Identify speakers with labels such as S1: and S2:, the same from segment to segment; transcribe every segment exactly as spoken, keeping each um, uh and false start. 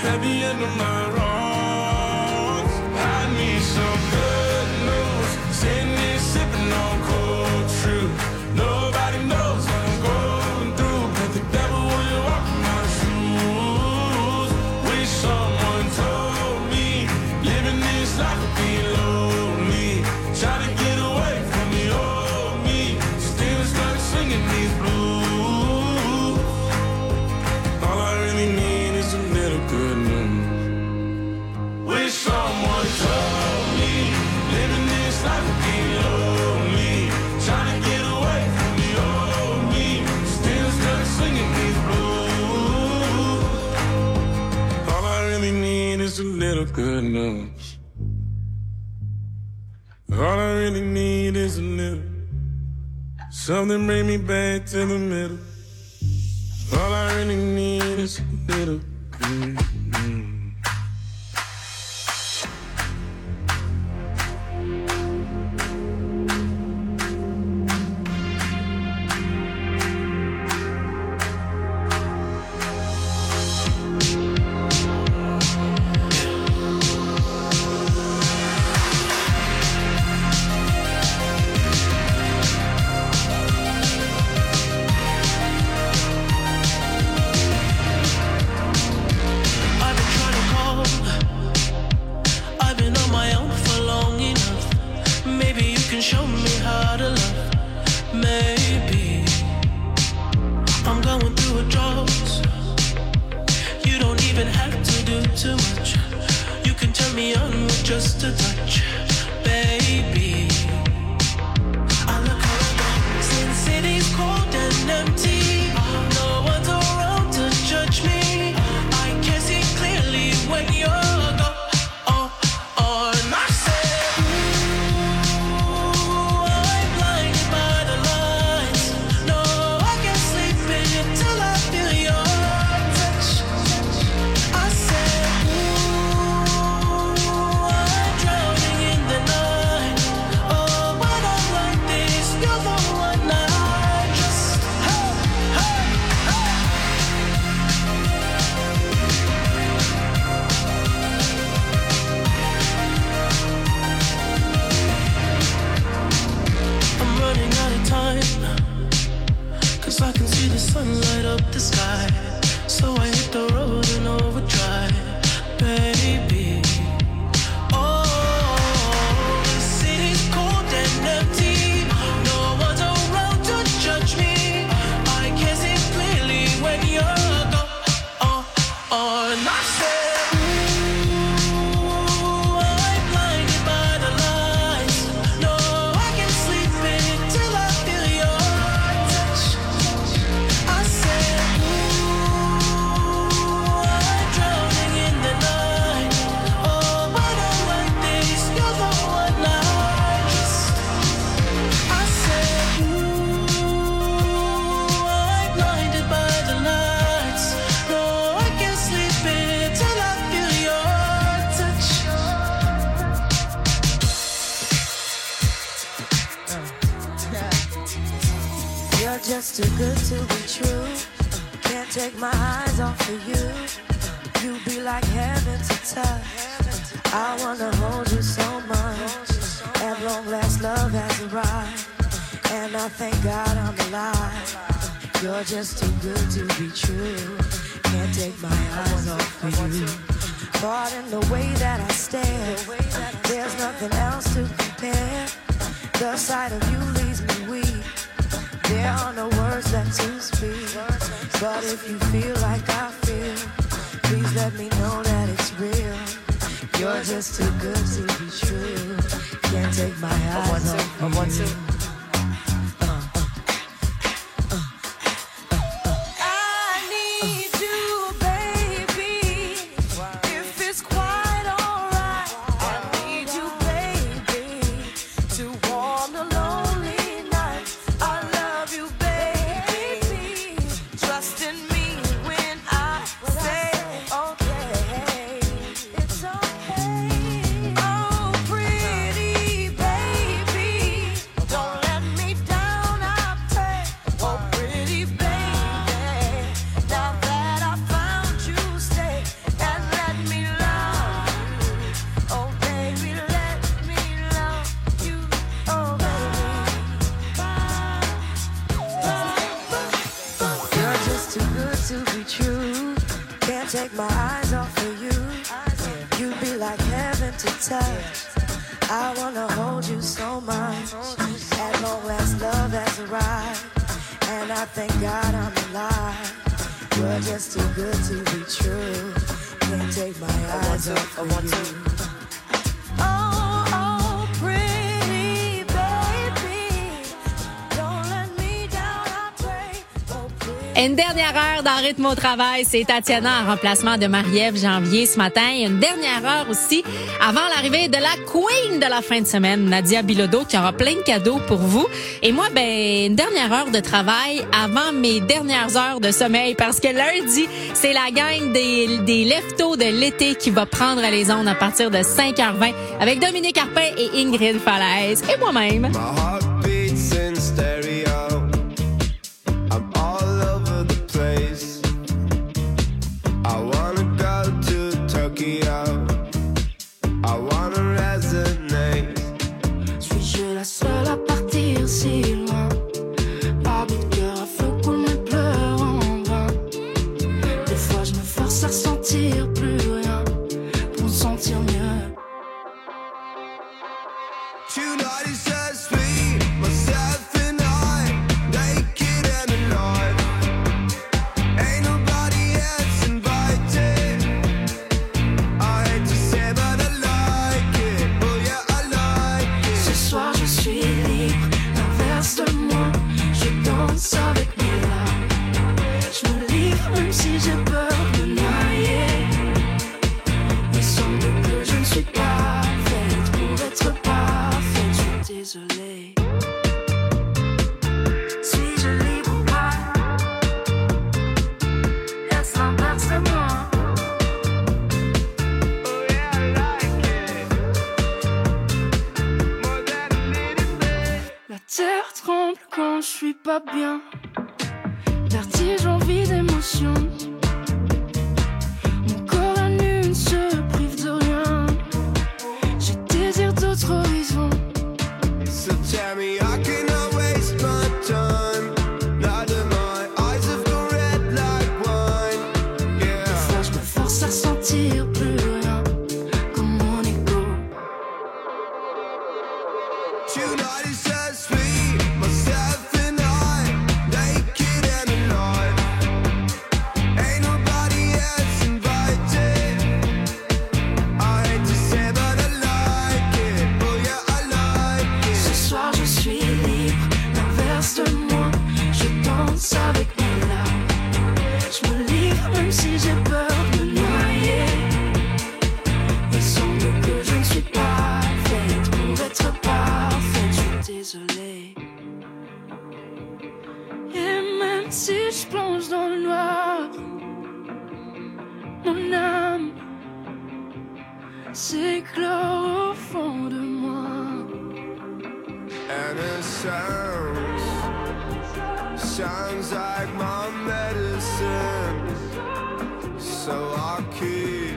S1: at the end of my wrongs. I need some good news. Sitting here sipping on cold truth. Nobody knows what I'm going through, but the devil will walk in my shoes. Wish someone told me living this life would be lonely. Try to get away from the old me. Still stuck singing these blues. All I really need is a little good news. Wish someone told me living this life would be lonely. Trying to get away from the old me. Still stuck singing these blues. All I really need is a little good news. All I really need is a little. Something bring me back to the middle. All I really need is a little. Mm-hmm.
S2: Just too good to be true. Can't take my eyes off of you. You be like heaven to touch. I wanna hold you so much. At long last, love has arrived, and I thank God I'm alive. You're just too good to be true. Can't take my eyes off of you. Caught in the way that I stare. There's nothing else to compare. The sight of you leaves me weak. There are no words left to speak. But if you feel like I feel, please let me know that it's real. You're just too good to be true. Can't take my eyes off of you.
S3: Don't
S2: my eyes off of you. You be like heaven to touch. I wanna hold you so much. At long last, love has arrived, and I thank God I'm alive. You're just too good to be true. Can't take my eyes off of you. Oh, oh, pretty baby, don't let me down, I pray. Oh, pretty.
S3: Une dernière heure dans Rythme au travail, c'est Tatiana en remplacement de Marie-Ève Janvier ce matin. Et une dernière heure aussi avant l'arrivée de la queen de la fin de semaine, Nadia Bilodeau, qui aura plein de cadeaux pour vous. Et moi, ben, une dernière heure de travail avant mes dernières heures de sommeil, parce que lundi, c'est la gang des, des leftos de l'été qui va prendre les ondes à partir de cinq heures vingt avec Dominique Arpin et Ingrid Falaise et moi-même.
S2: Suis-je la seule à partir si loin? Par bout de cœur à feu coulent mes pleurs en vain. Des fois je me force à ressentir plus rien pour me sentir mieux.
S4: Tonight is just me, myself and I, naked and alive. Ain't nobody else invited. I hate to say but I like it, oh yeah I like it.
S2: Ce soir je suis libre, l'inverse de moi. Je danse avec mes larmes. Je me livre même si j'ai peur de me noyer. Il semble que je ne suis pas faite pour être parfaite. Je suis désolée. Suis-je libre ou pas? Est-ce l'inverse de moi?
S4: Oh yeah I like it, more than a little bit.
S2: La terre tremble quand je suis pas bien. Vertige, envie d'émotion. Mon corps à nu ne se prive de rien. Je désire d'autres horizons.
S4: So tell me I cannot waste my time. Now that my eyes have gone red like wine.
S2: Des
S4: Yeah.
S2: fois je me force à ressentir plus rien, comme mon ego.
S4: Tonight is just me, myself and I, naked and alive. Ain't nobody else invited. I hate to say but I like it, oh yeah I like
S2: Ce
S4: it.
S2: soir je suis libre, l'inverse de moi. Je danse avec mes larmes. Je me livre même si j'ai peur de me noyer. Il semble que je ne suis pas faite pour être parfaite. Je suis désolée. Et même si je plonge dans le noir, mon âme s'éclore au fond de moi.
S4: And it sounds, sounds like my medicine. So I keep,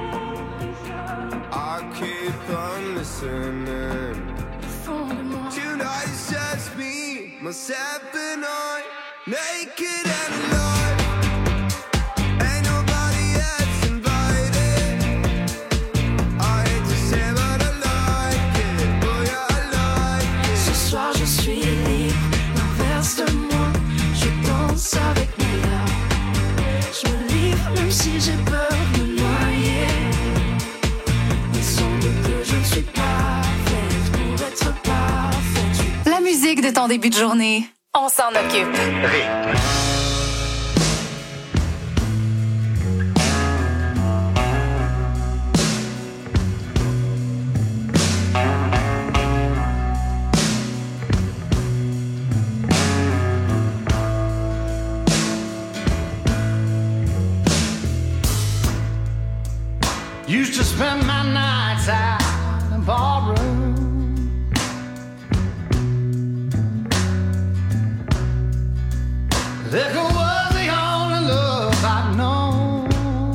S4: I keep on listening.
S2: Fond de moi.
S4: Tonight it's just me, myself and I, naked and alive. Ain't nobody else invited. I hate to say but I like it, oh yeah I like it.
S2: Ce soir je suis libre, l'inverse de moi. Je danse avec mes larmes. Je me livre même si j'ai peur de me noyer. Il semble que je ne suis pas faite pour être parfaite.
S5: La musique de ton début de journée, on s'en occupe.
S6: Used to spend my nights out in the ballroom. Liquor was the only love I'd known.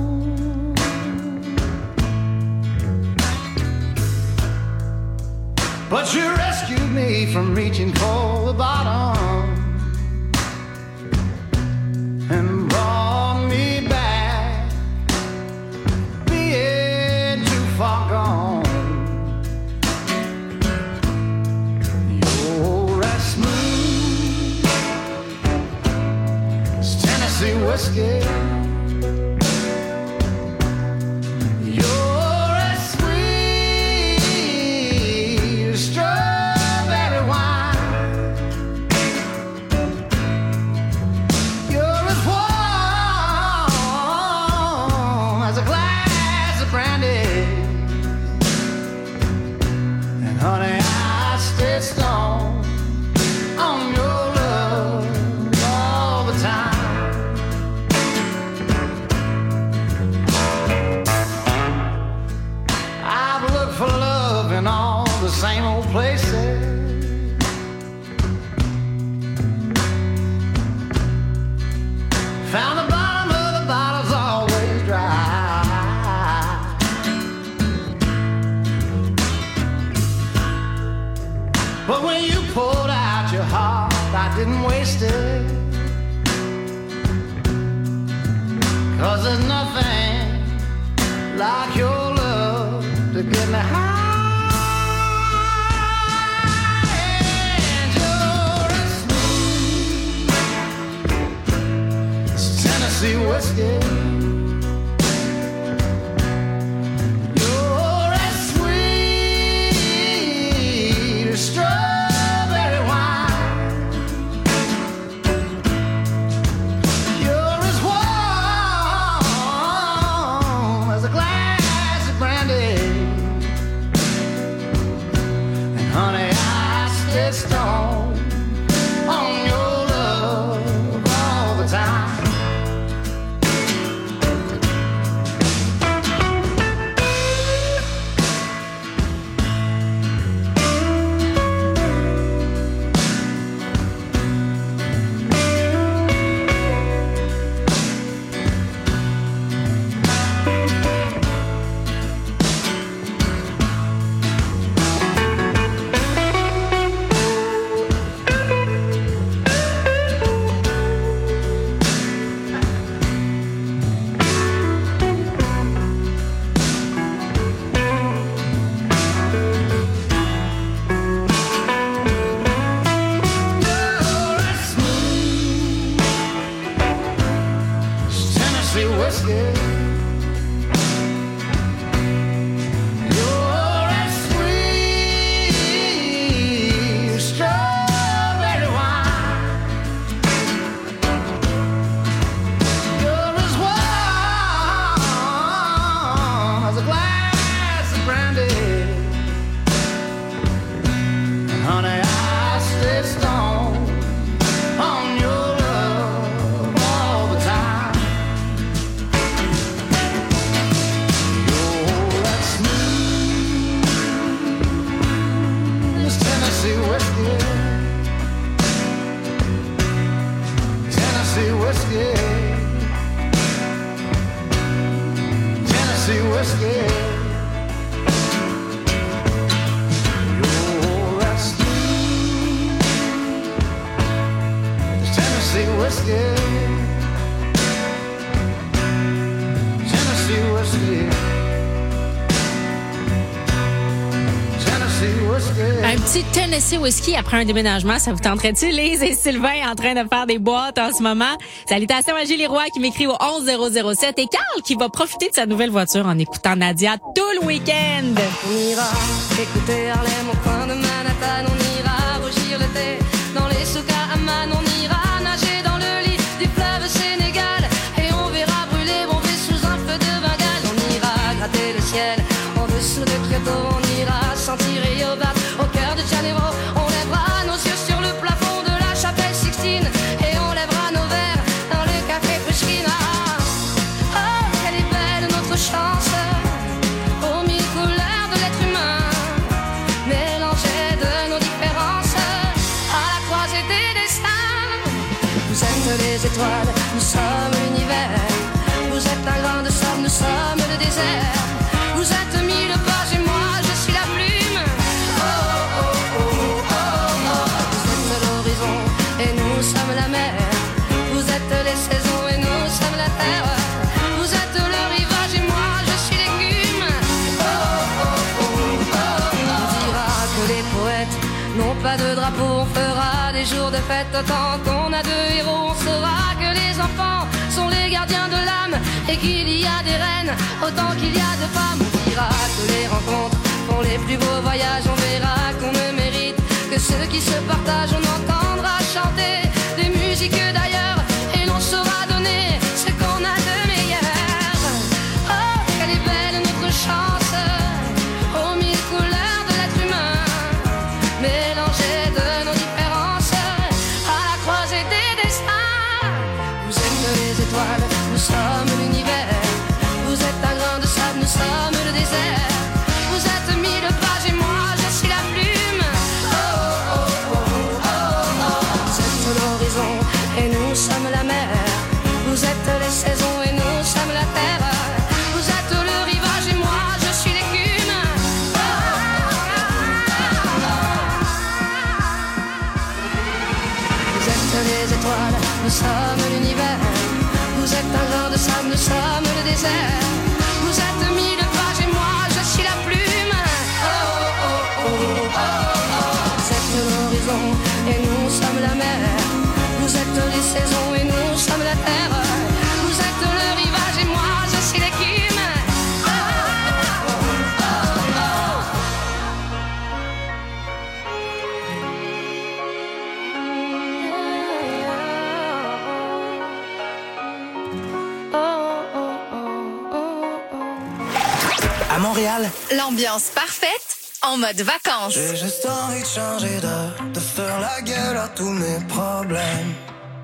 S6: But you rescued me from reaching for the bottom and brought me back didn't waste it. 'Cause there's nothing like your love to get me high. And you're as smooth as Tennessee whiskey. You're as sweet as strawberry wine. You're as warm as a glass of brandy. And honey, I stay stoned on your love all the time. You're as smooth as Tennessee whiskey. You're as sweet as strawberry wine. You're as warm as a glass of brandy. And honey, I stay stoned on your love all the time. You're as smooth as Tennessee whiskey. Tennessee whiskey. Tennessee whiskey. You're as smooth as Tennessee whiskey. Tennessee whiskey. Tennessee whiskey.
S3: Un petit Tennessee Whiskey après un déménagement, ça vous tenterait-tu? Lise et Sylvain en train de faire des boîtes en ce moment. Salutations à Gilles Roy qui m'écrit au onze zéro zéro sept et Carl qui va profiter de sa nouvelle voiture en écoutant Nadia tout le week-end.
S2: On ira écouter Harlem au coin de Manhattan. On ira rougir le thé dans les souks à Amman. On ira nager dans le lit du fleuve Sénégal. Et on verra brûler bomber sous un feu de Bengale. On ira gratter le ciel en dessous de Kyoto. On ira sentir Rio battre au cœur de Janeiro. On lèvera nos yeux sur le plafond de la chapelle Sixtine. Et on lèvera nos verres dans le café Pushkin. Ah, oh, quelle est belle notre chance, aux mille couleurs de l'être humain, mélangées de nos différences, à la croisée des destins. Vous êtes les étoiles, nous sommes l'univers. Vous êtes un grain de sable, nous sommes le désert. Vous êtes mille pages et moi je suis la plume. Oh, oh, oh, oh, oh, oh. Vous êtes l'horizon et nous sommes la mer. Vous êtes les saisons et nous sommes la terre. Vous êtes le rivage et moi je suis l'écume. Oh, oh, oh, oh, oh. On dira que les poètes n'ont pas de drapeau. On fera des jours de fête autant qu'on a de héros. On saura que les enfants sont les gardiens de l'âme et qu'il y a des reines autant qu'il y a de femmes. On dira que les rencontres font les plus beaux voyages. On verra qu'on ne mérite que ceux qui se partagent. On entendra chanter des musiques d'ailleurs et l'on saura donner ce qu'on a de meilleur. Oh, quelle est belle notre chance, aux mille couleurs de l'être humain, mélangées de nos différences, à la croisée des destins. Vous êtes les étoiles, nous sommes l'univers. Vous êtes un grain de sable, nous sommes le désert. Vous êtes mille pages et moi je suis la plume. Oh, oh, oh, oh, oh.
S7: nous sommes l'univers. Vous êtes un grain de sable, nous sommes le désert. Vous êtes mille pages et moi je suis la plume. Oh oh oh oh oh oh. Vous êtes l'horizon et nous sommes la mer. Vous êtes les saisons et nous sommes la terre. Vous êtes le rivage et moi je suis l'écume. Oh, oh, oh, oh, oh.
S8: À Montréal,
S5: L'ambiance parfaite en mode vacances.
S4: J'ai juste envie de changer d'air, de faire la gueule à tous mes problèmes.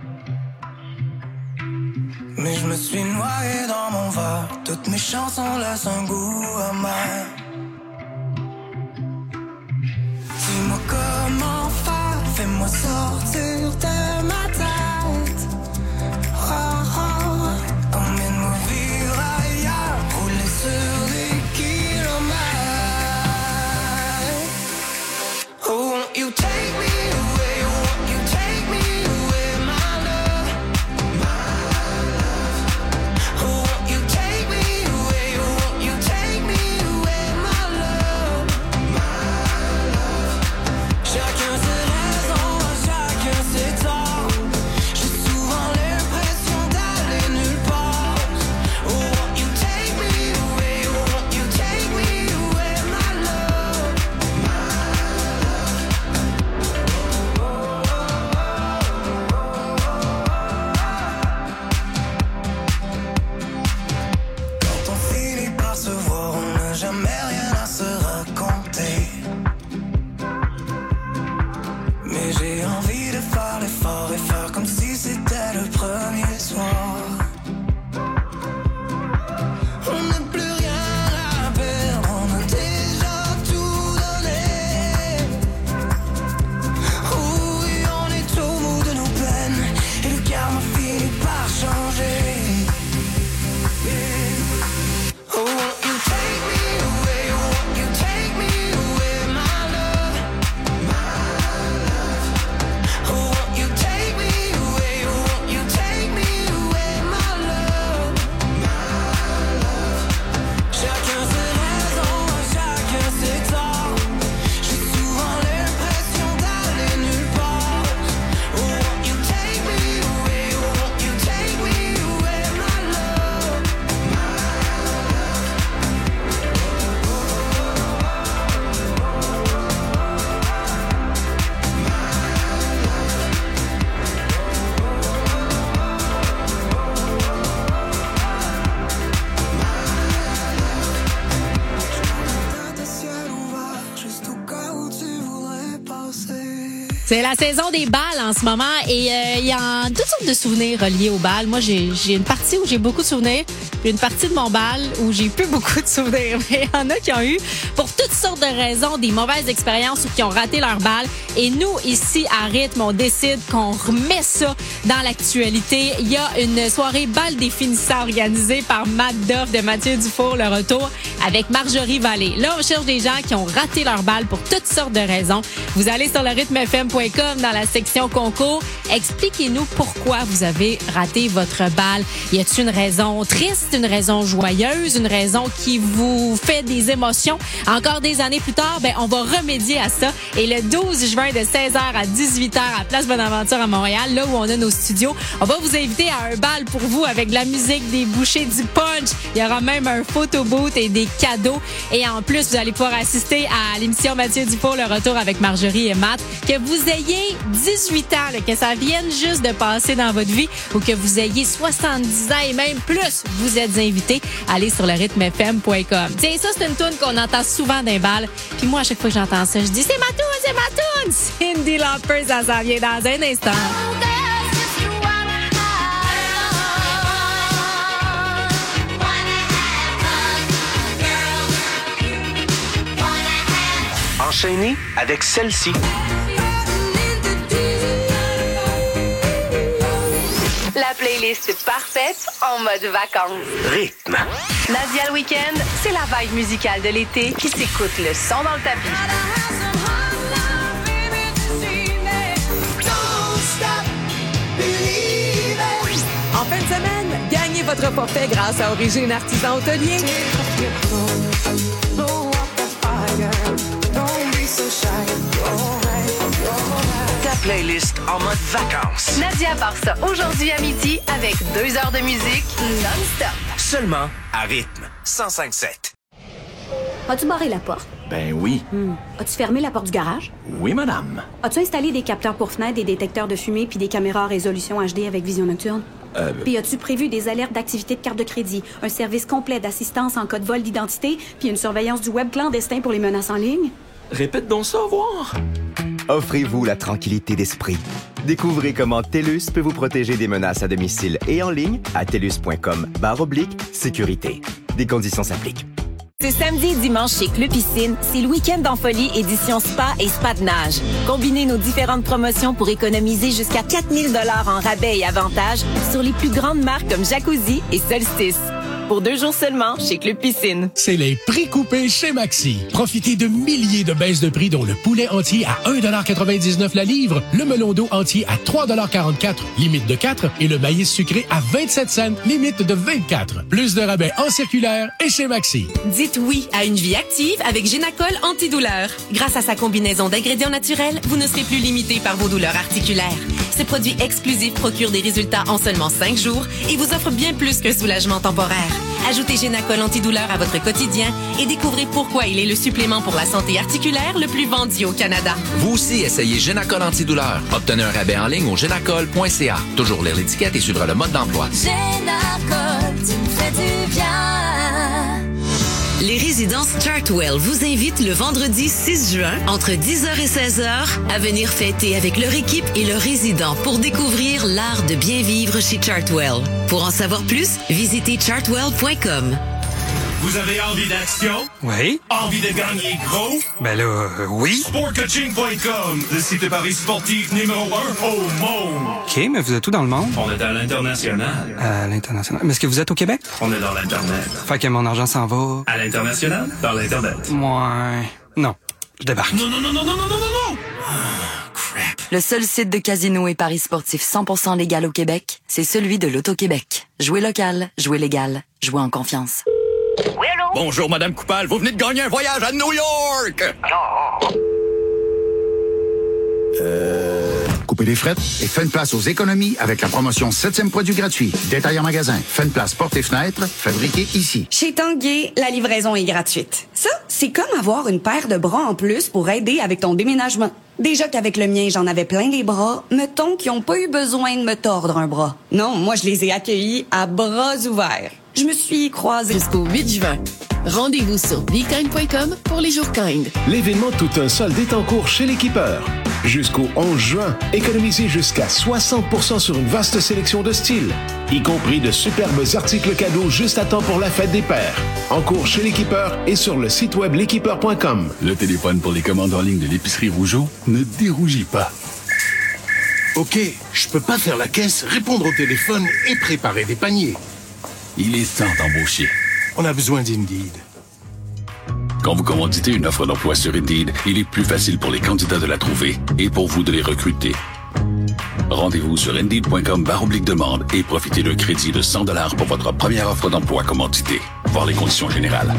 S4: Mais je me suis noyé dans mon verre, toutes mes chansons laissent un goût amer. Dis-moi comment faire, fais-moi sortir de ma tête. Oh, oh, emmène-moi vivre ailleurs, rouler sur des kilomètres. Oh, won't you take me away, won't you take me away, my love, my love. Oh, won't you take me away, won't you take me away, my love, my love. Chacun ses raisons, chacun ses torts. J'ai souvent l'impression d'aller nulle part. Oh, won't you take me away, won't you take me away, my love, my Quand on finit par se voir, on n'a jamais rien à se raconter. Mais j'ai envie de faire l'effort et faire comme si c'était le premier soir. On n'a plus rien à perdre, on a déjà tout donné. Oui, on est au bout de nos peines et le karma finit par changer. Oh, won't you take me away, won't you take me away, my love, my love. Oh, won't you take me away, won't you take me away, my love, my love. Chacun ses raisons, chacun ses torts. J'ai souvent l'impression d'aller nulle part. Oh, won't you take me away, won't you take me away, my love, my love. Tête à ciel ouvert, juste au cas où tu voudrais passer.
S3: C'est la saison des balles en ce moment et euh, il y a toutes sortes de souvenirs reliés au bal. Moi, j'ai j'ai une partie où j'ai beaucoup de souvenirs, puis une partie de mon bal où j'ai plus beaucoup de souvenirs. Mais il y en a qui ont eu, pour toutes sortes de raisons, des mauvaises expériences ou qui ont raté leur bal. Et nous, ici, à Rythme, on décide qu'on remet ça dans l'actualité. Il y a une soirée bal définissant organisée par Matt Duff de Mathieu Dufour, le retour avec Marjorie Vallée. Là, on cherche des gens qui ont raté leur bal pour toutes sortes de raisons. Vous allez sur le rythme f m point com dans la section concours. Expliquez-nous pourquoi vous avez raté votre bal. Y a-t-il une raison triste, une raison joyeuse, une raison qui vous fait des émotions? Encore des années plus tard, ben, on va remédier à ça. Et le douze juin de seize heures à dix-huit heures à Place Bonaventure à Montréal, là où on a nos studios, on va vous inviter à un bal pour vous avec de la musique, des bouchées, du punch. Il y aura même un photo booth et des cadeaux. Et en plus, vous allez pouvoir assister à l'émission Mathieu Dufour, le retour avec Marjorie et Matt. Que vous ayez dix-huit ans, là, que ça vienne juste de passer dans votre vie ou que vous ayez soixante-dix ans et même plus, vous êtes invités à aller sur le rythme f m point com. Tiens, ça, c'est une toune qu'on entend souvent dans les balles. Puis moi, à chaque fois que j'entends ça, je dis « C'est ma toune, c'est ma toune! » Cyndi Lauper, ça s'en vient dans un instant.
S8: enchaîné avec celle-ci.
S5: La playlist parfaite en mode vacances.
S8: Rythme.
S5: Nadia le week-end, c'est la vibe musicale de l'été qui s'écoute le son dans le tapis.
S4: Don't stop believing.
S9: En fin de semaine, gagnez votre forfait grâce à Origine Artisan Hôtelier.
S8: Ta playlist en mode vacances.
S5: Nadia part ça aujourd'hui à midi avec deux heures de musique non-stop.
S8: Seulement à rythme cent cinq sept.
S10: As-tu barré la porte?
S11: Ben oui.
S10: Hmm. As-tu fermé la porte du garage?
S11: Oui, madame.
S10: As-tu installé des capteurs pour fenêtres, des détecteurs de fumée puis des caméras à résolution H D avec vision nocturne?
S11: Euh...
S10: Puis as-tu prévu des alertes d'activité de carte de crédit, un service complet d'assistance en cas de vol d'identité, puis une surveillance du web clandestin pour les menaces en ligne?
S11: Répète donc ça, voir.
S12: Offrez-vous la tranquillité d'esprit. Découvrez comment TELUS peut vous protéger des menaces à domicile et en ligne à telus.com barre oblique sécurité. Des conditions s'appliquent.
S13: Ce samedi et dimanche chez Club Piscine, c'est le week-end en folie édition spa et spa de nage. Combinez nos différentes promotions pour économiser jusqu'à quatre mille dollars en rabais et avantages sur les plus grandes marques comme Jacuzzi et Solstice. Pour deux jours seulement, chez Club Piscine.
S14: C'est les prix coupés chez Maxi. Profitez de milliers de baisses de prix, dont le poulet entier à un dollar quatre-vingt-dix-neuf la livre, le melon d'eau entier à trois dollars quarante-quatre, limite de quatre, et le maïs sucré à vingt-sept cents, limite de vingt-quatre. Plus de rabais en circulaire et chez Maxi.
S15: Dites oui à une vie active avec Génacol antidouleur. Grâce à sa combinaison d'ingrédients naturels, vous ne serez plus limité par vos douleurs articulaires. Ce produit exclusif procure des résultats en seulement cinq jours et vous offre bien plus qu'un soulagement temporaire. Ajoutez Génacol antidouleur à votre quotidien et découvrez pourquoi il est le supplément pour la santé articulaire le plus vendu au Canada.
S16: Vous aussi, essayez Génacol antidouleur. Obtenez un rabais en ligne au génacol point c a. Toujours lire l'étiquette et suivre le mode d'emploi.
S17: Génacol, tu me fais du bien.
S15: Les résidences Chartwell vous invitent le vendredi six juin, entre dix heures et seize heures, à venir fêter avec leur équipe et leurs résidents pour découvrir l'art de bien vivre chez Chartwell. Pour en savoir plus, visitez chartwell point com.
S18: Vous avez envie d'action?
S19: Oui.
S18: Envie de gagner gros?
S19: Ben là, euh, oui.
S18: sport coaching point com, le site de paris sportif numéro un au monde.
S19: OK, mais vous êtes où dans le monde?
S18: On est à l'international.
S19: À l'international. Mais est-ce que vous êtes au Québec?
S18: On est dans l'Internet.
S19: Fait que mon argent s'en va...
S18: À l'international? Dans l'Internet.
S19: Ouais. Non. Je débarque.
S18: Non, non, non, non, non, non, non, non, non!
S20: Le seul site de casino et paris sportifs cent pour cent légal au Québec, c'est celui de l'Auto-Québec. Jouez local, jouez légal, jouez en confiance.
S21: Oui, allô? Bonjour, Madame Coupal. Vous venez de gagner un voyage à New York! Alors...
S22: Euh... Coupez les frettes et faites place aux économies avec la promotion septième produit gratuit. Détail en magasin. Faites place portes et fenêtres, fabriqué ici.
S23: Chez Tanguay, la livraison est gratuite. Ça, c'est comme avoir une paire de bras en plus pour aider avec ton déménagement. Déjà qu'avec le mien, j'en avais plein les bras, mettons qu'ils n'ont pas eu besoin de me tordre un bras. Non, moi, je les ai accueillis à bras ouverts. Je me suis croisée.
S24: Jusqu'au huit juin. Rendez-vous sur be kind point com pour les jours kind.
S25: L'événement Tout un solde est en cours chez l'équipeur. Jusqu'au onze juin, économisez jusqu'à soixante pour cent sur une vaste sélection de styles, y compris de superbes articles cadeaux juste à temps pour la fête des pères. En cours chez l'équipeur et sur le site web l'équipeur point com.
S26: Le téléphone pour les commandes en ligne de l'épicerie Rougeau ne dérougit pas.
S27: OK, je peux pas faire la caisse, répondre au téléphone et préparer des paniers.
S26: Il est temps d'embaucher.
S27: On a besoin d'Indeed.
S26: Quand vous commanditez une offre d'emploi sur Indeed, il est plus facile pour les candidats de la trouver et pour vous de les recruter. Rendez-vous sur indeed point com barre oblique demande et profitez d'un crédit de cent dollars pour votre première offre d'emploi commanditée. Voir les conditions générales.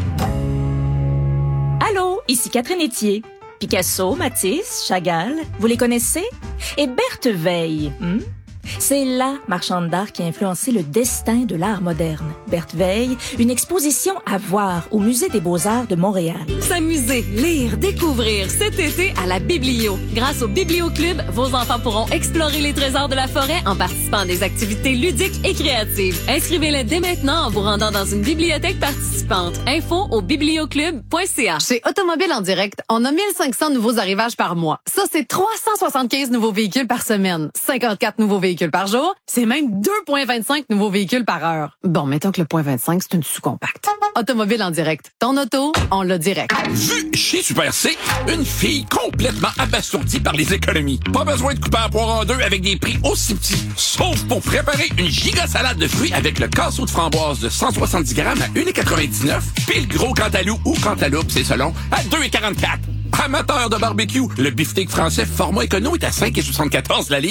S28: Allô, ici Catherine Etier. Picasso, Matisse, Chagall, vous les connaissez? Et Berthe Veil, hmm? C'est la marchande d'art qui a influencé le destin de l'art moderne. Berthe Veil, une exposition à voir au Musée des Beaux-Arts de Montréal.
S29: S'amuser, lire, découvrir cet été à la Biblio. Grâce au Biblio Club, vos enfants pourront explorer les trésors de la forêt en participant à des activités ludiques et créatives. Inscrivez-les dès maintenant en vous rendant dans une bibliothèque participante. Info au biblioclub point c a.
S30: Chez Automobile en direct, on a mille cinq cents nouveaux arrivages par mois. Ça, c'est trois cent soixante-quinze nouveaux véhicules par semaine, cinquante-quatre nouveaux véhicules par jour, c'est même deux virgule vingt-cinq nouveaux véhicules par heure. Bon, mettons que le point vingt-cinq, c'est une sous-compacte. Automobile en direct. Ton auto, on l'a direct.
S31: Vu chez Super C, une fille complètement abasourdie par les économies. Pas besoin de couper à poire en deux avec des prix aussi petits. Sauf pour préparer une giga salade de fruits avec le casseau de framboise de cent soixante-dix grammes à un virgule quatre-vingt-dix-neuf, puis le gros cantalou ou cantaloupe, c'est selon, à deux virgule quarante-quatre. Amateur de barbecue, le beefsteak français format écono est à cinq virgule soixante-quatorze la livre.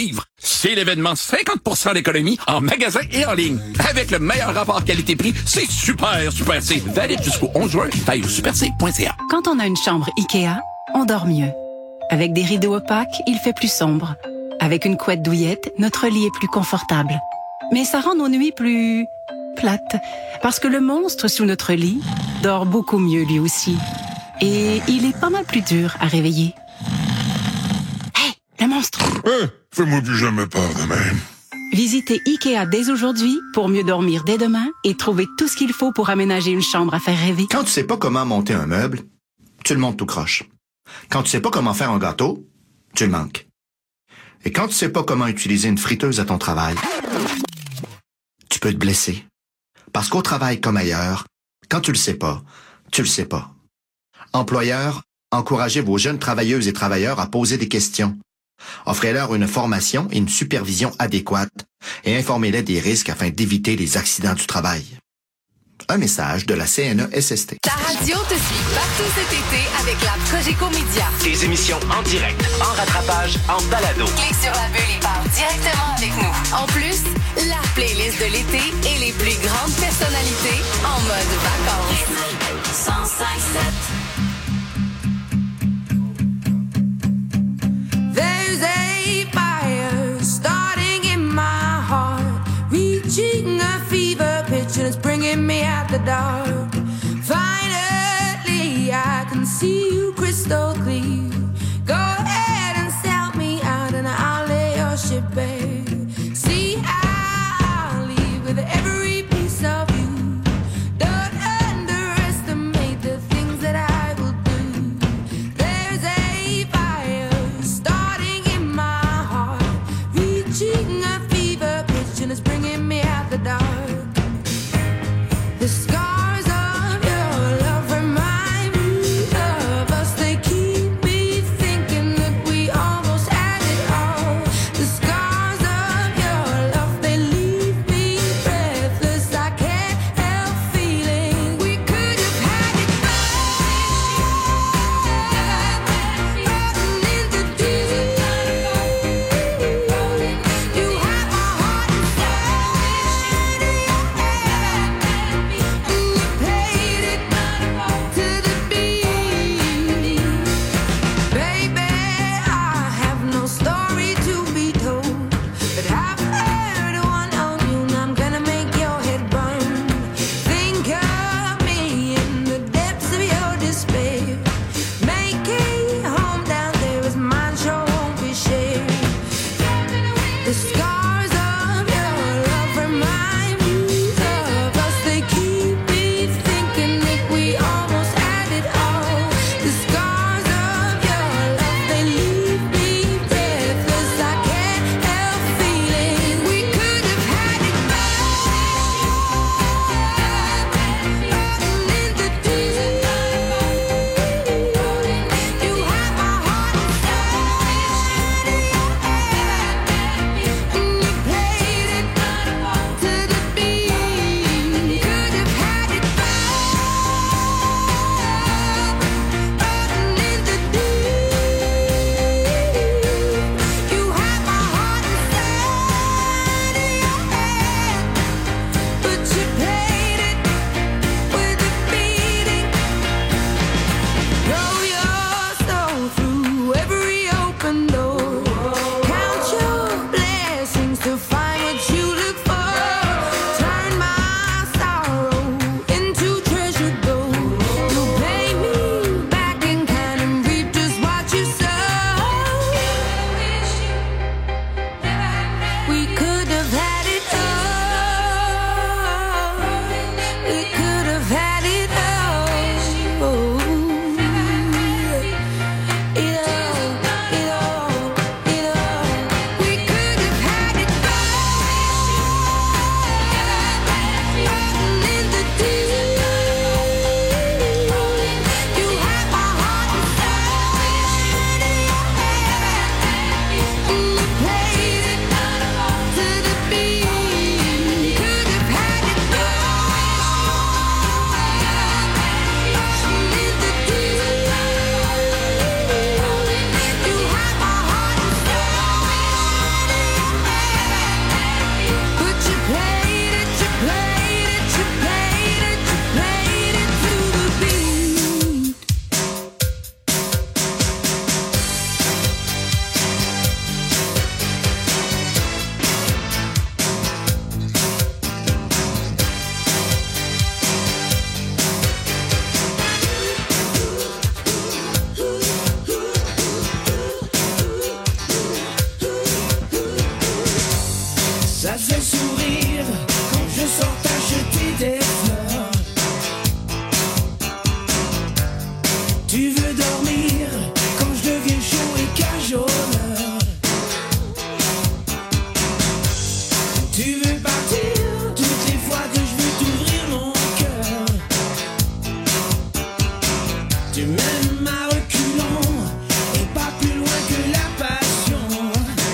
S31: C'est l'événement cinquante pour cent d'économie en magasin et en ligne. Avec le meilleur rapport qualité-prix, c'est super, super C. Valide jusqu'au onze juin. Taille au super c point c a.
S1: Quand on a une chambre Ikea, on dort mieux. Avec des rideaux opaques, il fait plus sombre. Avec une couette douillette, notre lit est plus confortable. Mais ça rend nos nuits plus plates. Parce que le monstre sous notre lit dort beaucoup mieux lui aussi. Et il est pas mal plus dur à réveiller. Hey, le monstre!
S2: Hein? Fais-moi plus jamais peur de même.
S1: Visitez Ikea dès aujourd'hui pour mieux dormir dès demain et trouver tout ce qu'il faut pour aménager une chambre à faire rêver.
S3: Quand tu sais pas comment monter un meuble, tu le montes tout croche. Quand tu sais pas comment faire un gâteau, tu le manques. Et quand tu sais pas comment utiliser une friteuse à ton travail, tu peux te blesser. Parce qu'au travail comme ailleurs, quand tu le sais pas, tu le sais pas. Employeurs, encouragez vos jeunes travailleuses et travailleurs à poser des questions. Offrez-leur une formation et une supervision adéquate et informez-les des risques afin d'éviter les accidents du travail. Un message de la C N E S S T.
S29: Ta radio te suit partout cet été avec la Cogeco Média.
S4: Des émissions en direct, en rattrapage, en balado.
S29: Clique sur la bulle et parle directement avec nous. En plus, la playlist de l'été et les plus grandes personnalités en mode vacances. cent cinq sept.
S5: There's a fire starting in my heart, reaching a fever pitch and it's bringing me out the dark. Finally, I can see you crystal clear. Go ahead and sell me out and I'll lay your ship bare. See, I'll leave with every piece of you. Don't underestimate the things that I will do. There's a fire starting in my heart, reaching a fever pitch and it's bringing me out the dark. The scars of your love remind me of Tu m'aimes à reculons et pas plus loin que la passion.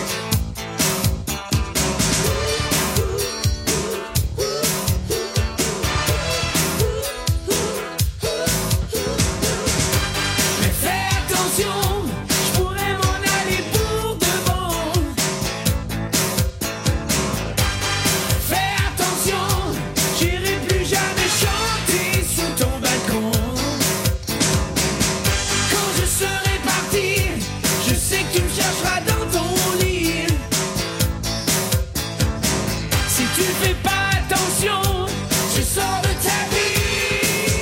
S5: Mais fais attention, je pourrais m'en aller pour de bon. Fais attention, j'irai plus jamais chanter sous ton balcon. Quand je serai parti, je sais que tu me chercheras dans ton lit. Si tu fais pas attention, je sors de ta vie.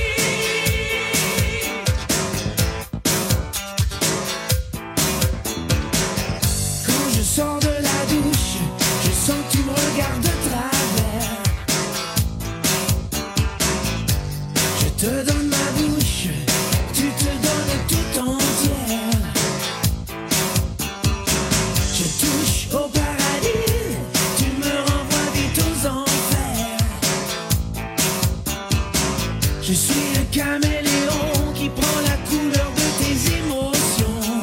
S5: Quand je sors de la douche, je sens que tu me regardes de travers. Je te donne ma bouche, tu te donnes tout entière. Je touche au paradis, tu me renvoies vite aux enfers. Je suis un caméléon qui prend la couleur de tes émotions.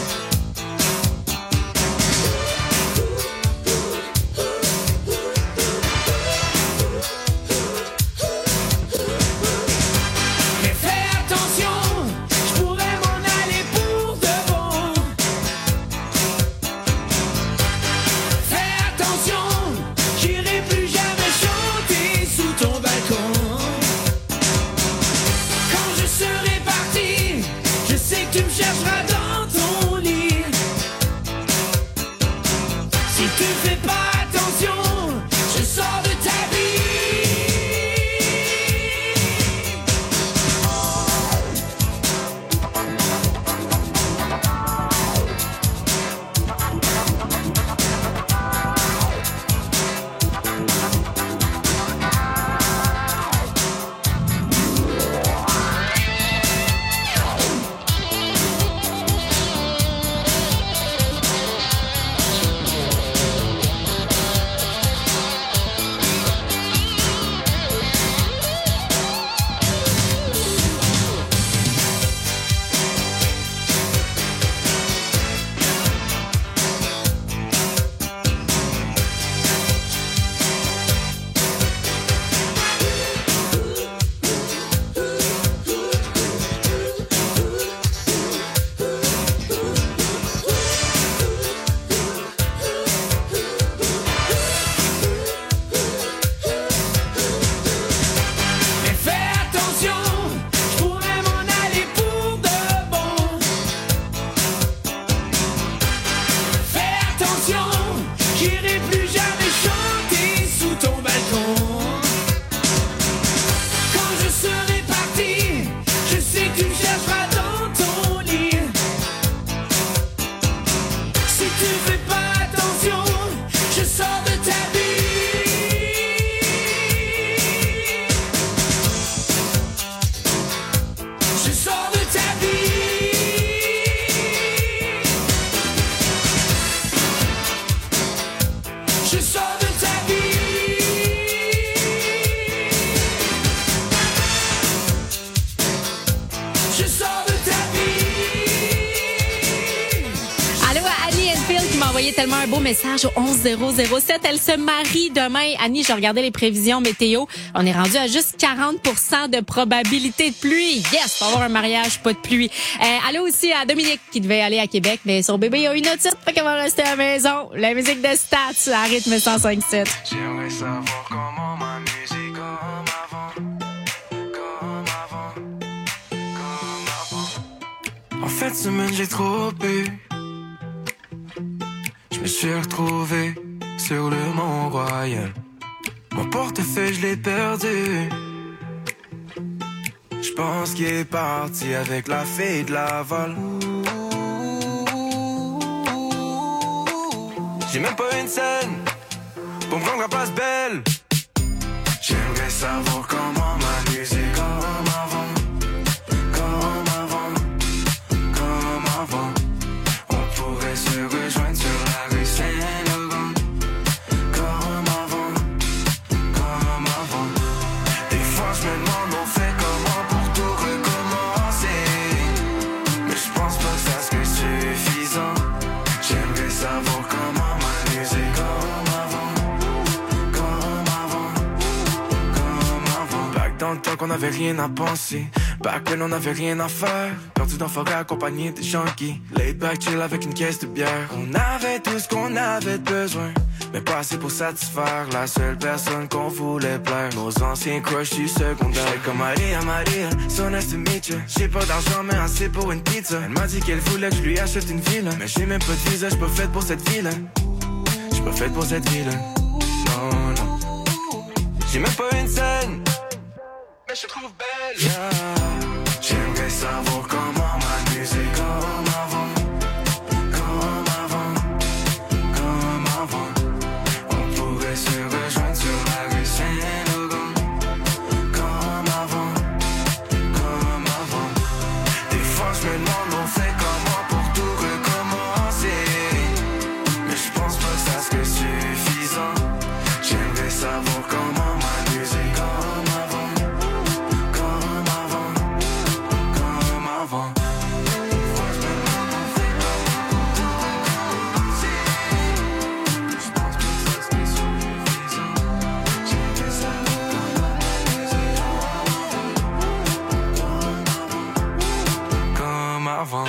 S5: Mais fais attention, je pourrais m'en aller pour de bon. Fais attention, j'irai plus jamais chanter sous ton balcon. Quand je serai parti, je sais que tu me chercheras dans ton lit. Si tu fais pas attention, je sors de ta vie. Mais fais attention, je pourrais m'en aller pour de bon. Fais attention, j'irai plus jamais chanter sous ton balcon. Quand je serai parti, je sais que tu me chercheras dans ton lit. Si tu fais pas attention, je sors de ta vie. Je sors de ta vie. Je sors de ta vie. Je sors de ta vie.
S6: Allô à Annie Enfield qui m'a envoyé tellement un beau message au onze zéro zéro sept. Elle se marie demain. Annie, je regardais les prévisions météo. On est rendu à juste quarante pour cent de probabilité de pluie. Yes, pour avoir un mariage, pas de pluie. Euh, allô aussi à Dominique qui devait aller à Québec, mais son bébé a une otite, fait qu'elle va rester à la maison. La musique de Stats à rythme cent cinq sept.
S5: J'aimerais savoir comment ma musique comme avant, comme avant, comme avant. En fait, semaine j'ai trop bu. Je me suis retrouvé sur le Mont-Royal. Mon portefeuille, je l'ai perdu. Je pense qu'il est parti avec la fille de Laval. J'ai même pas une scène pour me rendre la place belle. J'aimerais savoir comment ma musique comme avant, comme avant, comme avant. On pourrait se rejoindre sur la rue Saint-Laurent, comme avant, comme avant. Des fois je me demande on fait comment pour tout recommencer.
S7: n'avait rien à penser. Back when on n'avait rien à faire. Perdu dans forêt accompagné des junkies. Laid back chill avec une caisse de bière. On avait tout ce qu'on avait besoin, mais pas assez pour satisfaire la seule personne qu'on voulait plaire. Nos anciens crushs du secondaire. J'étais comme Maria, Maria, so nice to meet you. J'ai pas d'argent mais assez pour une pizza. Elle m'a dit qu'elle voulait que je lui achète une ville, mais j'ai même pas de visa, j'suis pas faite pour cette ville. J'suis pas faite pour cette ville. Non, non. J'ai même pas une scène, mais je te trouve belle. Yeah. J'aimerais savoir comment m'amuser comme avant. Comme avant. Comme avant. On pourrait se rejoindre sur la rue Saint-Laurent. Comme avant. Comme avant. Des fois je me demande on fait comment pour tout recommencer, mais je pense pas que ça serait suffisant. J'aimerais savoir comment m'amuser comme avant. Comme avant. Comme avant. Des fois je me demande on fait comment pour tout recommencer, mais je pense pas que ça serait suffisant. J'aimerais savoir comment m'amuser comme avant.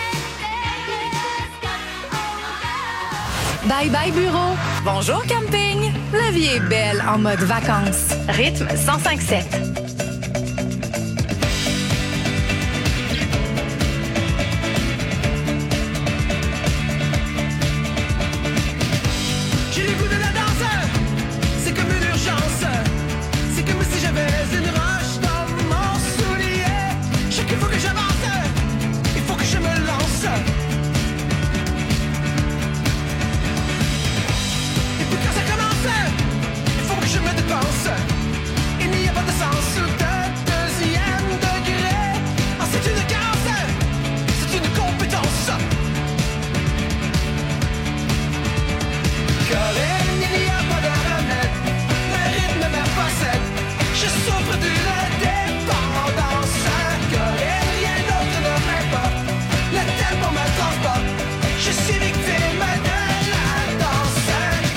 S30: Bye bye bureau.
S28: Bonjour camping.
S8: vie est belle en mode vacances. Rythme cent cinq sept.
S9: J'ai le goût de la danse, c'est comme une urgence. C'est comme si j'avais une roche dans mon soulier. Je sais qu'il faut que j'avance, il faut que je me lance. Et puis quand ça commence, il faut que je me dépense. Il n'y a pas de sens de deuxième degré. Ah, c'est une carence, c'est une compétence. Corinne, il n'y a pas de remède. Le rythme me possède. Je souffre d'une dépendance. Corinne, rien d'autre ne m'importe. Le tempo me transporte. Je suis victime de la danse.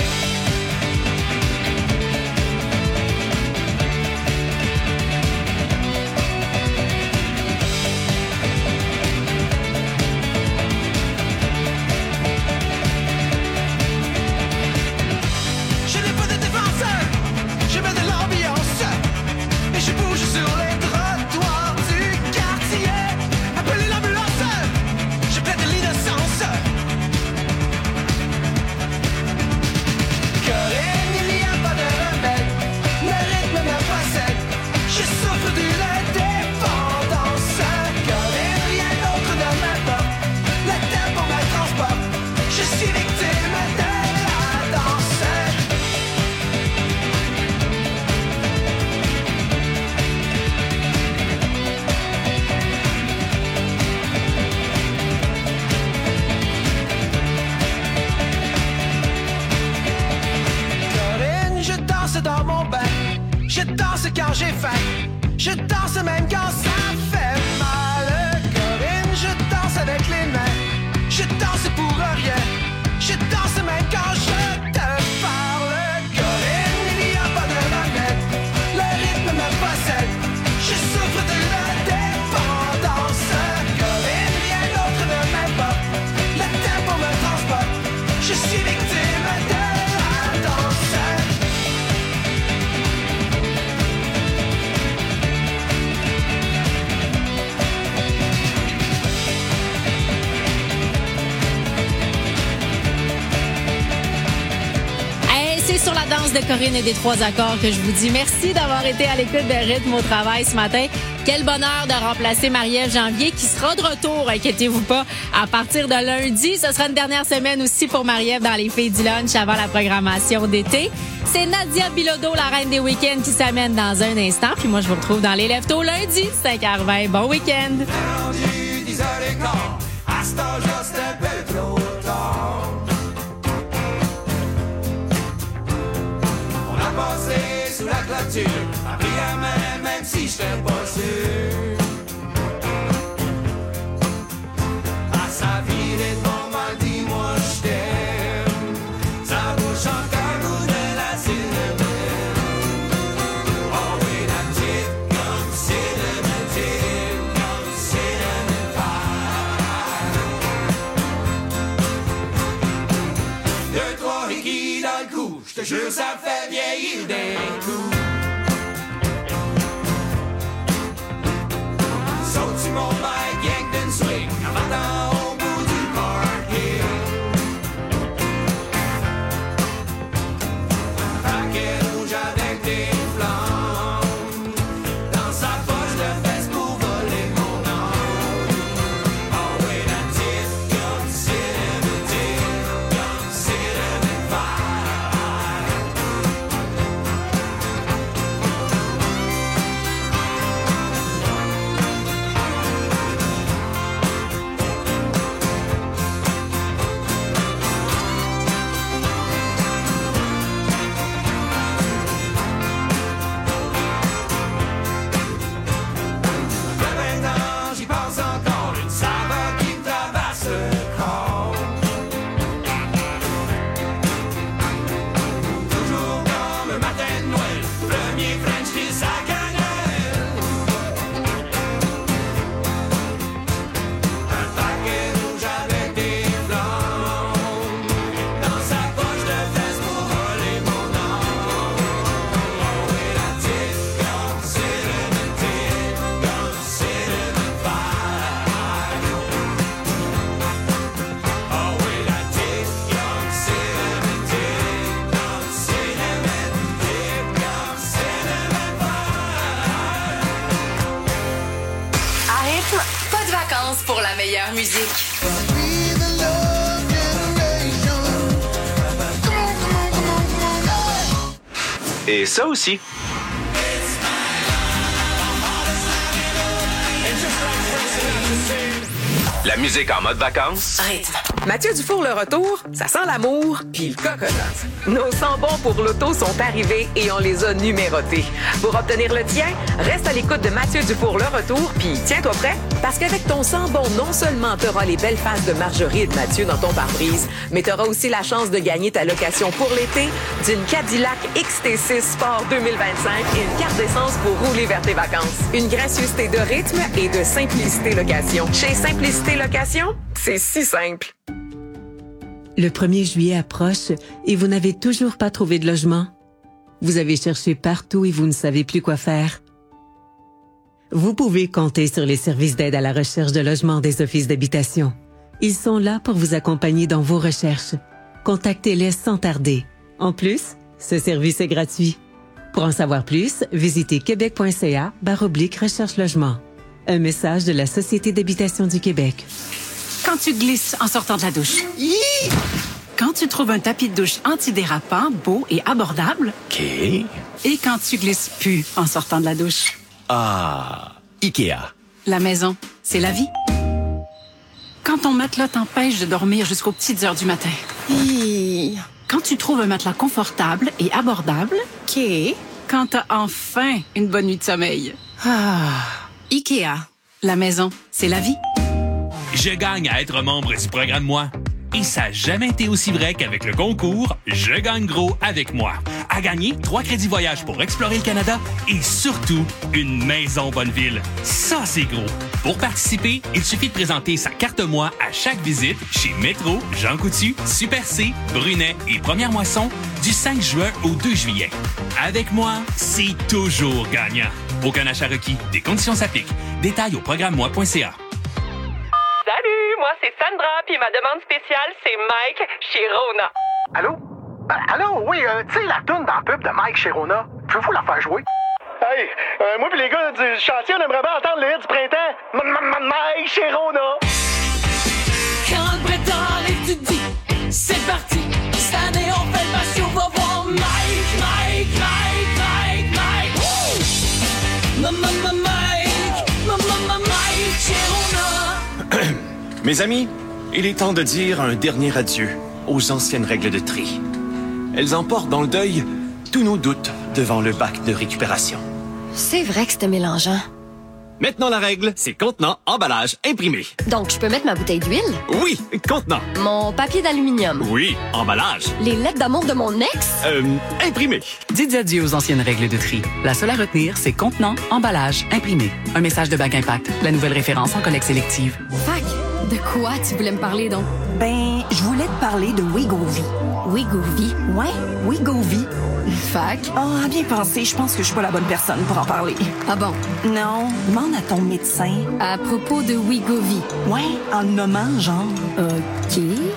S9: Je n'ai pas de défense, je mets de l'ambiance. Et je bouge sur les trottoirs du quartier. Appelez l'ambulance, je plaide l'innocence. Corinne, il n'y a pas de remède. Le rythme me possède. Je souffre d'une dépendance. Corinne, rien d'autre ne m'importe. Le tempo me transporte. Je suis victime de la danse. Corinne, je danse dans mon bain. Je danse quand j'ai faim. Je danse même quand ça fait mal. Corinne, je danse avec les mains. Je danse pour rien. Je danse même quand je te parle. Corinne, il n'y a pas de remède. Le rythme me possède. Je souffre de la dépendance. Corinne, rien d'autre ne m'importe. Le tempo me transporte. Je suis victime de la danse.
S6: Hey, c'est sur la danse de Corinne et des trois accords que je vous dis merci d'avoir été à l'écoute de Rythme au travail ce matin. Quel bonheur de remplacer Marie-Ève Janvier qui sera de retour, inquiétez-vous pas, à partir de lundi. Ce sera une dernière semaine aussi pour Marie-Ève dans les filles du lunch avant la programmation d'été. C'est Nadia Bilodeau, la reine des week-ends, qui s'amène dans un instant. Puis moi, je vous retrouve dans les lève-tôt lundi, cinq heures vingt. Bon week-end!
S9: Rendu dix heures quinze, à cet âge-là, c'est un peu trop tard. On a passé sous la clôture, appris à main, même si j'étais pas sûr. À sa vie, les bons m'a dit, moi je t'aime. Sa bouche encore goût de la cinnamon. Oh oui, la petite comme cinnamon, petite comme cinnamon pie. Deux, trois hickeys dans le cou, j'te jure ça fait vieillir d'un coup. Saute sur mon bike, yank d'une swing, en partant au bout du parking. Un paquet rouge avec des flammes, dans sa poche de fesse pour voler mon âme. Oh oui, la petite comme cinnamon, petite comme cinnamon pie.
S29: meilleure musique.
S4: Et ça aussi. La musique en mode vacances.
S29: Rythme.
S10: Mathieu Dufour le retour, ça sent l'amour puis le coconut. Nos cent bons pour l'auto sont arrivés et on les a numérotés. Pour obtenir le tien, reste à l'écoute de Mathieu Dufour le retour puis tiens-toi prêt parce qu'avec ton cent bon, non seulement t'auras les belles faces de Marjorie et de Mathieu dans ton pare-brise, mais t'auras aussi la chance de gagner ta location pour l'été d'une Cadillac X T six Sport deux mille vingt-cinq et une carte d'essence pour rouler vers tes vacances. Une gracieuseté de rythme et de Simplicité Location. Chez Simplicité Location, c'est si simple.
S11: Le premier juillet approche et vous n'avez toujours pas trouvé de logement. Vous avez cherché partout et vous ne savez plus quoi faire. Vous pouvez compter sur les services d'aide à la recherche de logement des offices d'habitation. Ils sont là pour vous accompagner dans vos recherches. Contactez-les sans tarder. En plus, ce service est gratuit. Pour en savoir plus, visitez québec.ca barre oblique recherche logement. Un message de la Société d'habitation du Québec.
S1: Quand tu glisses en sortant de la douche. Quand tu trouves un tapis de douche antidérapant, beau et abordable.
S12: OK.
S1: Et quand tu glisses plus en sortant de la douche.
S12: Ah, Ikea.
S1: La maison, c'est la vie. Quand ton matelas t'empêche de dormir jusqu'aux petites heures du matin. Hi. Quand tu trouves un matelas confortable et abordable. OK. Quand t'as enfin une bonne nuit de sommeil. Ah. Ikea. La maison, c'est la vie.
S13: Je gagne à être membre du programme Moi. Et ça n'a jamais été aussi vrai qu'avec le concours Je gagne gros avec moi. À gagner, trois crédits voyage pour explorer le Canada et surtout, une maison Bonneville. Ça, c'est gros. Pour participer, il suffit de présenter sa carte Moi à chaque visite chez Métro, Jean Coutu, Super C, Brunet et Première Moisson du cinq juin au deux juillet. Avec moi, c'est toujours gagnant. Aucun achat requis. Des conditions s'appliquent. Détails au programme moi point c a.
S10: Salut, moi c'est Sandra, puis ma demande spéciale, c'est Mike chez Rona.
S14: Allô? Ben, allô, oui, euh, tu sais, la toune dans le pub de Mike chez Rona, pouvez-vous la faire jouer? Hey, euh, moi pis les gars du chantier, on aimerait bien entendre le hit du printemps. Mike chez Rona.
S9: Quand le printemps arrive, tu te dis, c'est parti. Cette année, on fait le match, on va voir Mike, Mike, Mike, Mike, Mike. Woo! Mike, Mike, Mike chez Rona.
S15: Mes amis, il est temps de dire un dernier adieu aux anciennes règles de tri. Elles emportent dans le deuil tous nos doutes devant le bac de récupération.
S29: C'est vrai que c'était mélangeant.
S15: Maintenant, la règle, c'est contenant, emballage, imprimé.
S29: Donc, je peux mettre ma bouteille d'huile?
S15: Oui, contenant.
S29: Mon papier d'aluminium?
S15: Oui, emballage.
S29: Les lettres d'amour de mon ex?
S15: Euh, imprimé.
S16: Dites adieu aux anciennes règles de tri. La seule à retenir, c'est contenant, emballage, imprimé. Un message de Bac Impact, la nouvelle référence en collecte sélective.
S29: Fac, de quoi tu voulais me parler donc?
S17: Ben, je voulais te parler de Wegovy.
S29: Wegovy?
S17: Ouais, Wegovy.
S29: Fac?
S17: Ah, bien pensé, je pense que je suis pas la bonne personne pour en parler.
S29: Ah bon?
S17: Non, demande à ton médecin.
S29: À propos de Wegovy?
S17: Ouais, en le nommant, genre.
S29: OK.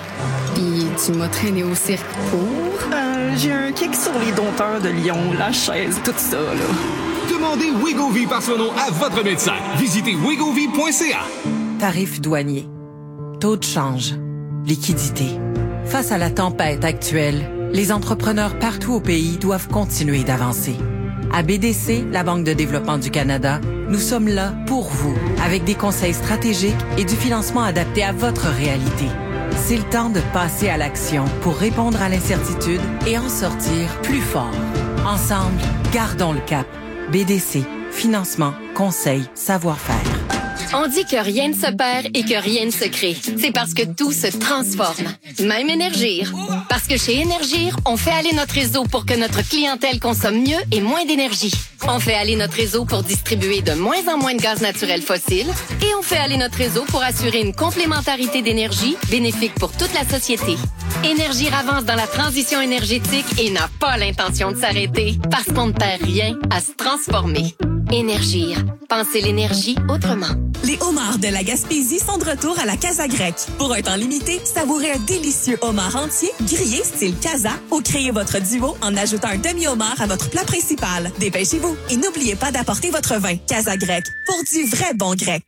S29: Puis tu m'as traîné au cirque pour?
S17: Euh, j'ai un kick sur les dompteurs de lion, la chaise, tout ça, là.
S18: Demandez Wegovy par son nom à votre médecin. Visitez wegovy point c a.
S19: Tarifs douaniers. Taux de change. Liquidité. Face à la tempête actuelle, les entrepreneurs partout au pays doivent continuer d'avancer. À B D C, la Banque de développement du Canada, nous sommes là pour vous, avec des conseils stratégiques et du financement adapté à votre réalité. C'est le temps de passer à l'action pour répondre à l'incertitude et en sortir plus fort. Ensemble, gardons le cap. B D C, financement, conseil, savoir-faire.
S29: On dit que rien ne se perd et que rien ne se crée. C'est parce que tout se transforme. Même Énergir. Parce que chez Énergir, on fait aller notre réseau pour que notre clientèle consomme mieux et moins d'énergie. On fait aller notre réseau pour distribuer de moins en moins de gaz naturel fossile. Et on fait aller notre réseau pour assurer une complémentarité d'énergie bénéfique pour toute la société. Énergir avance dans la transition énergétique et n'a pas l'intention de s'arrêter parce qu'on ne perd rien à se transformer. Énergir. Pensez l'énergie autrement.
S20: Les homards de la Gaspésie sont de retour à la Casa Grecque. Pour un temps limité, savourez un délicieux homard entier, grillé style Casa, ou créez votre duo en ajoutant un demi-homard à votre plat principal. Dépêchez-vous et n'oubliez pas d'apporter votre vin. Casa Grecque, pour du vrai bon grec.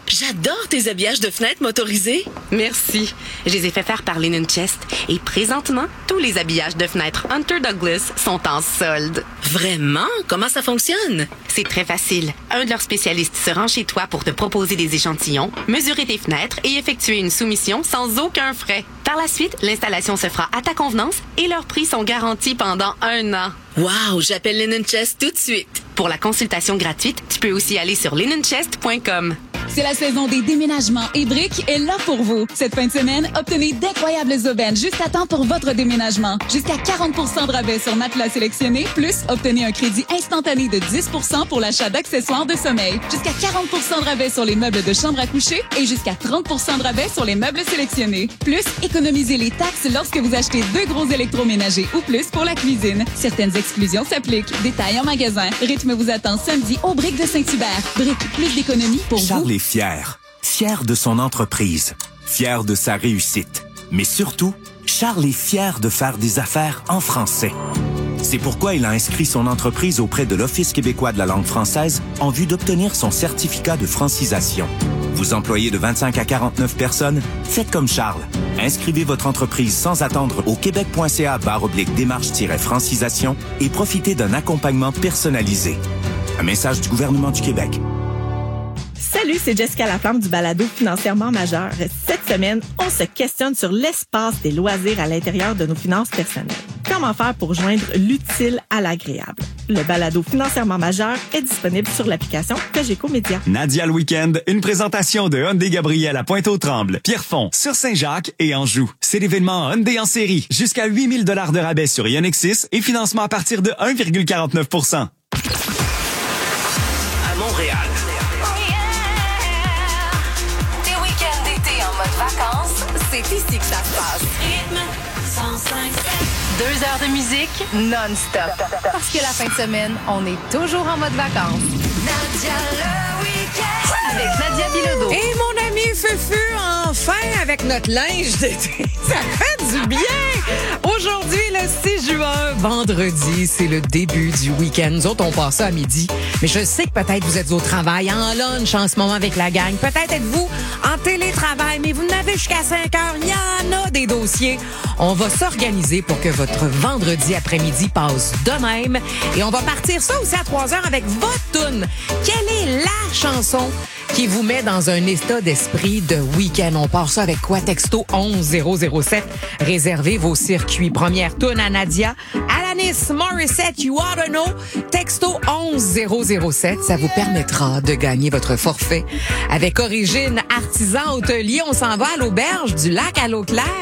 S2: J'adore tes habillages de fenêtres motorisés.
S3: Merci. Je les ai fait faire par Linen Chest. Et présentement, tous les habillages de fenêtres Hunter Douglas sont en solde.
S2: Vraiment? Comment ça fonctionne?
S3: C'est très facile. Un de leurs spécialistes se rend chez toi pour te proposer des échantillons, mesurer tes fenêtres et effectuer une soumission sans aucun frais. Par la suite, l'installation se fera à ta convenance et leurs prix sont garantis pendant un an.
S2: Wow, j'appelle Linen Chest tout de suite.
S3: Pour la consultation gratuite, tu peux aussi aller sur linen chest point com.
S5: C'est la saison des déménagements et Brick est là pour vous. Cette fin de semaine, obtenez d'incroyables aubaines juste à temps pour votre déménagement. Jusqu'à quarante pour cent de rabais sur matelas sélectionnés, plus obtenez un crédit instantané de dix pour cent pour l'achat d'accessoires de sommeil. Jusqu'à quarante pour cent de rabais sur les meubles de chambre à coucher et jusqu'à trente pour cent de rabais sur les meubles sélectionnés. Plus, économisez les taxes lorsque vous achetez deux gros électroménagers ou plus pour la cuisine. Certaines exclusions s'appliquent. Détails en magasin. Rythme vous attend samedi au Brick de Saint-Hubert. Brick, plus d'économies pour
S21: Charles
S5: vous.
S21: est fier. Fier de son entreprise. Fier de sa réussite. Mais surtout, Charles est fier de faire des affaires en français. C'est pourquoi il a inscrit son entreprise auprès de l'Office québécois de la langue française en vue d'obtenir son certificat de francisation. Vous employez de vingt-cinq à quarante-neuf personnes? Faites comme Charles. Inscrivez votre entreprise sans attendre au québec.ca barre oblique démarche-francisation et profitez d'un accompagnement personnalisé. Un message du gouvernement du Québec.
S22: Salut, c'est Jessica Laflamme du balado Financièrement Majeur. Cette semaine, on se questionne sur l'espace des loisirs à l'intérieur de nos finances personnelles. Comment faire pour joindre l'utile à l'agréable? Le balado Financièrement Majeur est disponible sur l'application Cogeco Média.
S23: Nadia le week-end, une présentation de Hyundai Gabriel à Pointe-aux-Trembles, Pierrefonds, sur Saint-Jacques et Anjou. C'est l'événement Hyundai en série. Jusqu'à huit mille dollars de rabais sur Ioniq six et financement à partir de un virgule quarante-neuf pour cent.
S4: À Montréal.
S8: Vacances, c'est ici que ça se passe. Rythme cent cinq sept. Deux heures de musique non-stop. Parce que la fin de semaine, on est toujours en mode vacances. Nadia le week-end avec Nadia Bilodeau.
S24: Et mon ami Fufu, enfin avec notre linge d'été. Ça fait du bien! Aujourd'hui, le six juin, vendredi, c'est le début du week-end. Nous autres, on passe ça à midi. Mais je sais que peut-être vous êtes au travail, en lunch en ce moment avec la gang. Peut-être êtes-vous en télétravail, mais vous n'avez jusqu'à cinq heures. Il y en a des dossiers. On va s'organiser pour que votre vendredi après-midi passe de même. Et on va partir ça aussi à trois heures avec votre toune. Quelle est la chanson qui vous met dans un état d'esprit de week-end? On part ça avec quoi? Texto onze zéro zéro sept. Réservez vos circuits. Première toune à Nadia. Alanis Morissette, You Oughta Know. Texto onze zéro zéro sept. Ça vous permettra de gagner votre forfait. Avec Origine Artisan Hôtelier, on s'en va à l'auberge du lac à l'eau claire.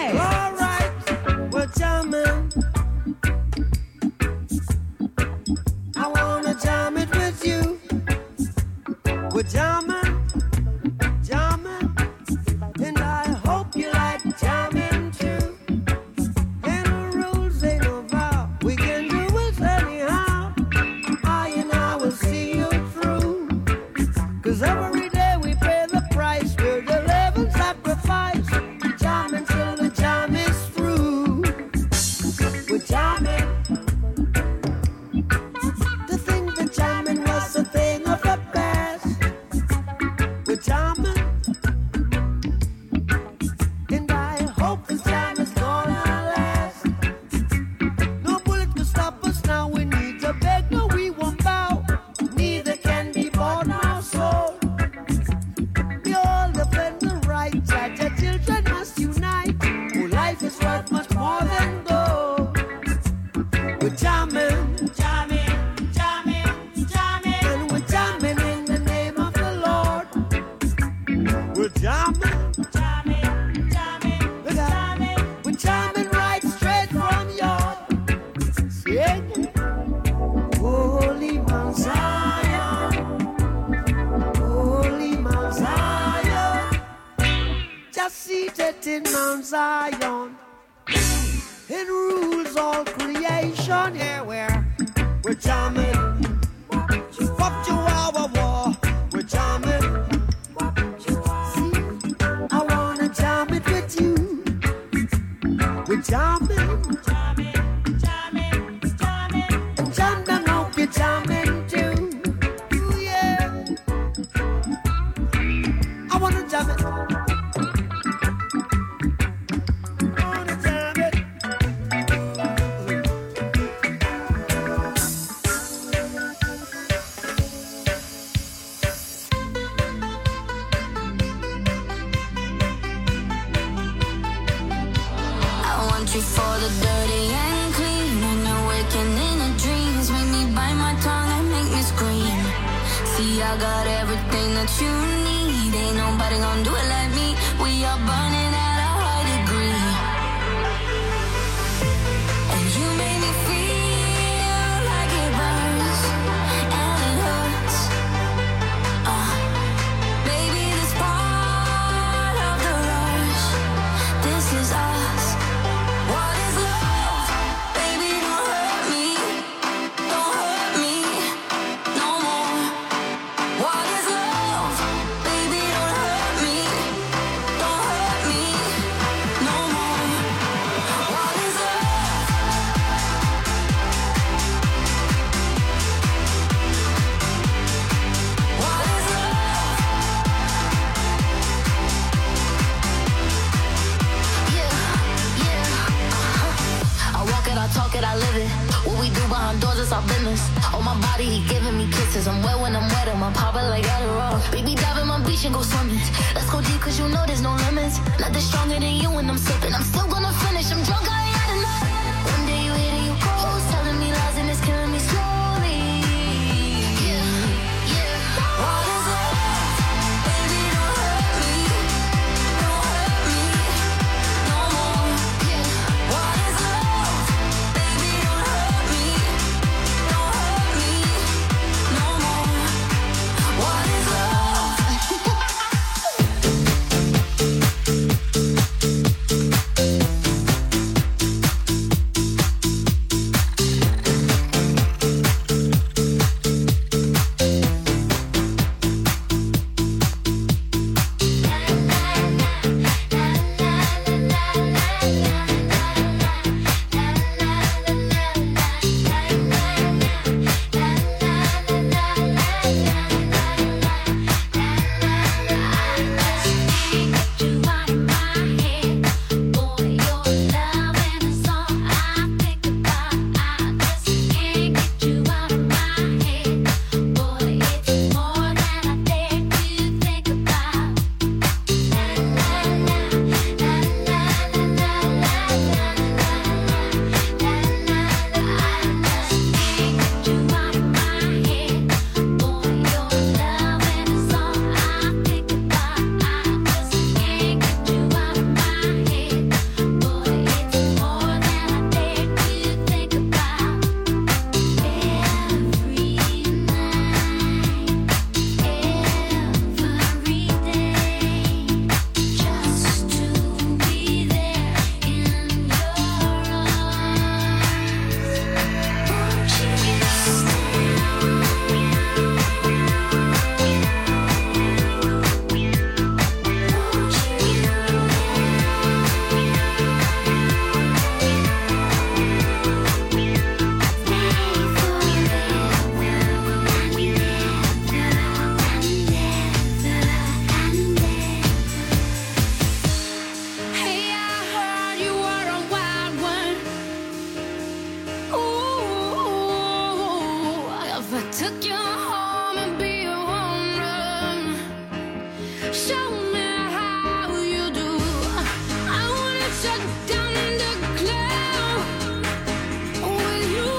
S1: for the dirty and clean. And you're waking in the dreams, make me bite my tongue and make me scream. See, I got everything that you need. Ain't nobody gonna do it like me. We are burning at a high degree. And you make me feel like it burns and it hurts. Uh, baby, this part of the rush. This is us. What is love? Baby, don't hurt me. Don't hurt me no more. What is love? Baby, don't hurt me. Don't hurt me no more. What is love? What is love? Yeah, yeah, uh-huh. I walk it, I talk it, I live it. What we do behind doors is our business. On my body, he giving me kisses. I'm wet when I'm wet, I'm popping like Adderall. Baby, dive in my beach and go swimming. Let's go deep, cause you know there's no limits. Nothing stronger than you when I'm sipping. I'm still gonna finish, I'm drunk, I ain't had enough. One day you hit and you close, telling me lies and it's killing me slowly. Yeah, yeah. What is love? Baby, don't hurt me. Don't hurt me no more. Yeah. What is love? Baby, don't hurt me. Don't hurt me no more. What is love? Hey, I heard you were a wild one. Ooh, if I took you home and be a woman, show me how you do. I wanna shut down the club with you.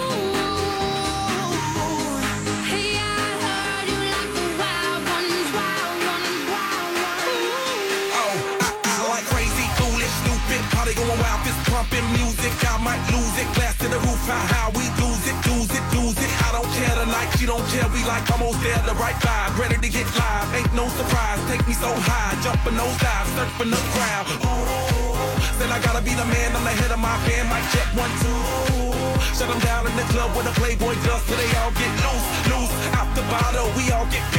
S1: Hey, I heard you like the wild ones, wild ones, wild ones.
S9: Oh, I, I like crazy, foolish, stupid. Party going wild, fist pumping music. I might lose it. Glass to the roof, how, how we lose it, lose it, lose it. I don't care tonight, she don't care. We like almost there, the right vibe. Ready to get live, ain't no surprise. Take me so high, jumping those dives, surfing the crowd. Oh, said I gotta be the man, I'm the head of my band. Mic check one, two. Shut them down in the club with a Playboy does, so they all get loose, loose. Out the bottle, we all get